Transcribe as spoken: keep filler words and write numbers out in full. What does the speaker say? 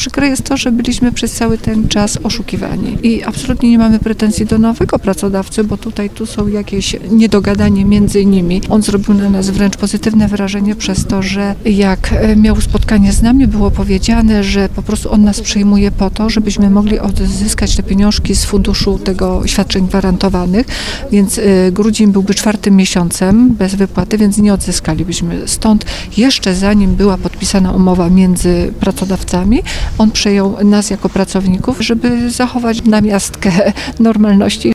przykre jest to, że byliśmy przez cały ten czas oszukiwani i absolutnie nie mamy pretensji do nowego pracodawcy, bo tutaj tu są jakieś niedogadanie między nimi. On zrobił na nas wręcz pozytywne wrażenie przez to, że jak miał spotkanie z nami, było powiedziane, że po prostu on nas przyjmuje po to, żebyśmy mogli odzyskać te pieniążki z funduszu tego świadczeń gwarantowanych, więc grudzień byłby czwartym miesiącem bez wypłaty, więc nie odzyskalibyśmy. Stąd jeszcze zanim była podpisana umowa między pracodawcami, on przejął nas jako pracowników, żeby zachować namiastkę normalności.